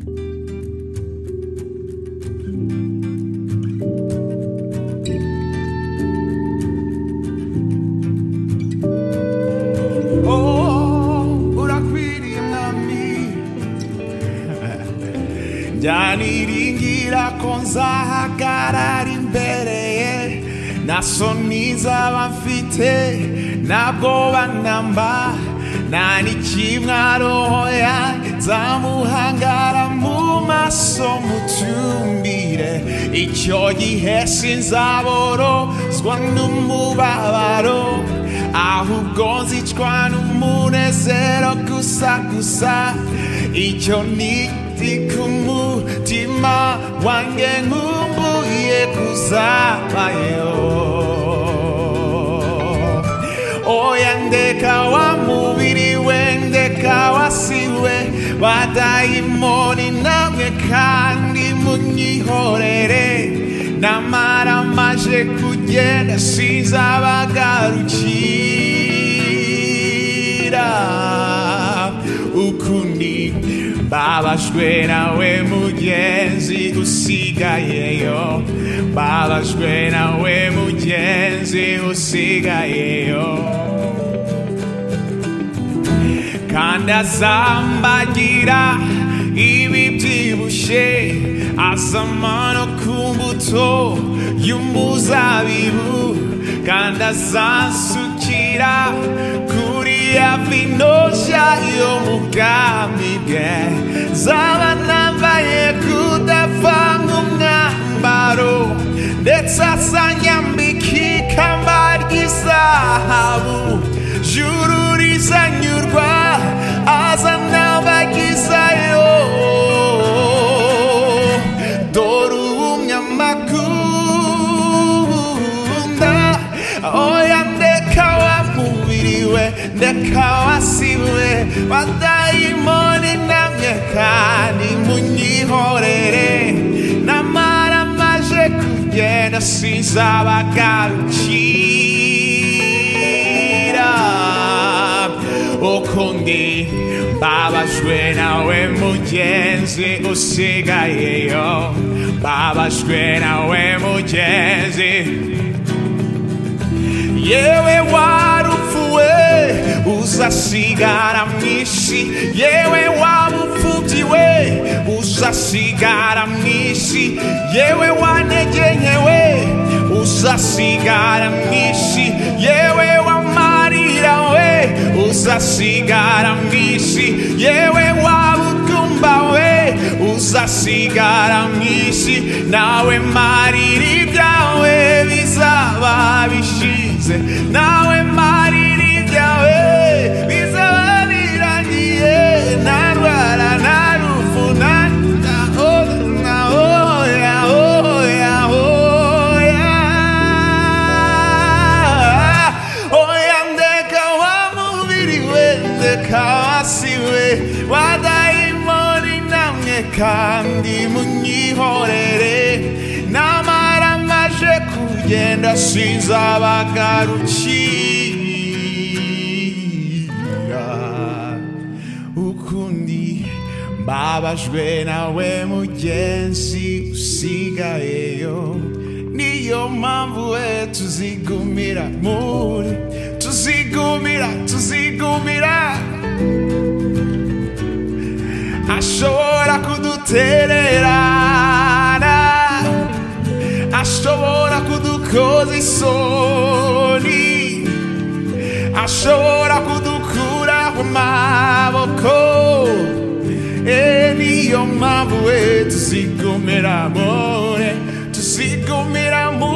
Janiringira konzahagarara imbere ye nasoni nzaba mfite ntabwo banamba nta n'ikimwarohoya nzamuhangara mu maso mutumbire icyo gihe sinzaborozwa n'umubabaro ahubwo nzicwa n'umunezero gusa icyo ni kumutima wanjye nkumbuye kuzabayo oya ndeka wa mubiri we ndeka wasiwe badayimoni namwe kandi munyihorere namara maje kugenda sinzabagarukira ukundi babajwe nawe mugenzi usigayeyo babajwe nawe mugenzi usigayeyo kandi azambagira ibibyibushye azamano ku mbuto y'umuzabibu kandi azansukira kuri ya vino nshya yo mu bwami bwe zaba nambaye kudapfa nk'umwambaro ndetse azanyambika ikamba ry'izahabu juru rizanyurwa azanabagizayo dore ubumyamakunda oya ndeka wa mubiri we ndeka wasiwe badayimoni namwe kandi munyihorere namara maje kugenda sinzabagarukira ukundi babajwe nawe mugenzi usigayeyo babajwe nawe mugenzi yewe warupfuwe uzasigara mw'isi yewe wabupfubyi we uzasigara mw'isi yewe wantegenyewe uzasigara mw'isi yewe wamarira we uzasigara mw'isi yewe wabugumba we uzasigara mw'isi nawe marira ibyawe bizaba bishize nawe marira ibyawe bizaba birangiye nta ndwara nta rupfu nta kawasiwe wadayimoni namwe kandi munyihorere namara maje kugenda sinzabagarukira ukundi mbabajwe nawe mugenzi usigayeyo niyo mpamvu we tuzigumira muri tuzigumira ashobora kudutererana ashobora kudukoza isoni ashobora kudukura ku maboko niyo mpamvu we tuzigumira muri